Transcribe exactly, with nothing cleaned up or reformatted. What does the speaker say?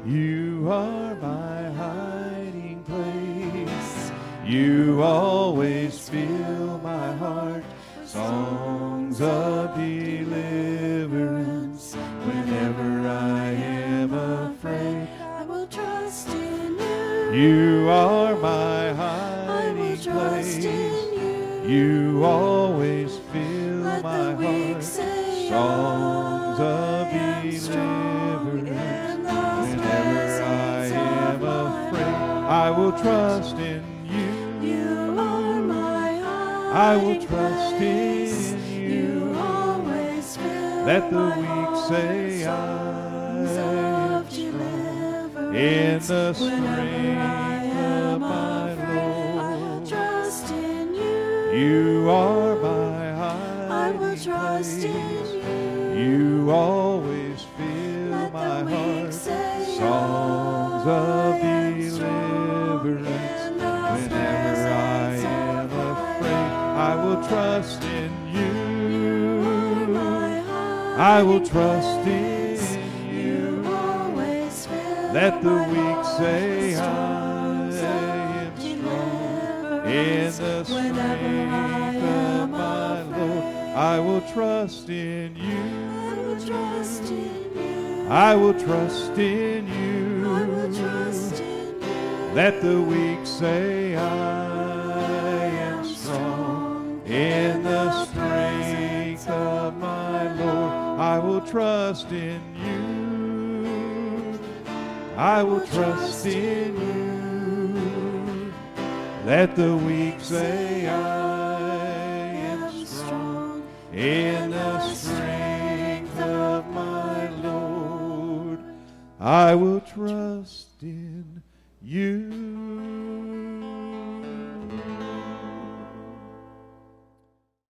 You are my hiding place. You always fill my heart. Songs of deliverance. Whenever I am afraid, I will trust in you. you are my I hiding will trust place. in you. You always fill Let my the weak heart. say Songs I of am strong deliverance. in the Whenever I presence am of my afraid, Lord. I will trust in you. You are my I will hiding trust place. in You you. always fill Let the my weak heart. say I Songs am of strong deliverance. in the Whenever I strength of am my afraid, I will Lord. trust in you. You are my I will hiding trust in place. you. You always fill Let my the weak heart. say Songs I of am strong deliverance. in the Whenever I presence am of my afraid, I will trust in You are you. my I will hiding trust place. in You you. always fill Let the my weak heart say with I songs of am strong in deliverance. the Whenever I strength of am my Lord. afraid, I will trust in I you. will trust in you. I will trust in I will you. trust in you. Let the weak say I am strong in the strength of my Lord. I will trust in you. I will trust in you. Let the weak say I am strong in the strength of my Lord. I will trust in you.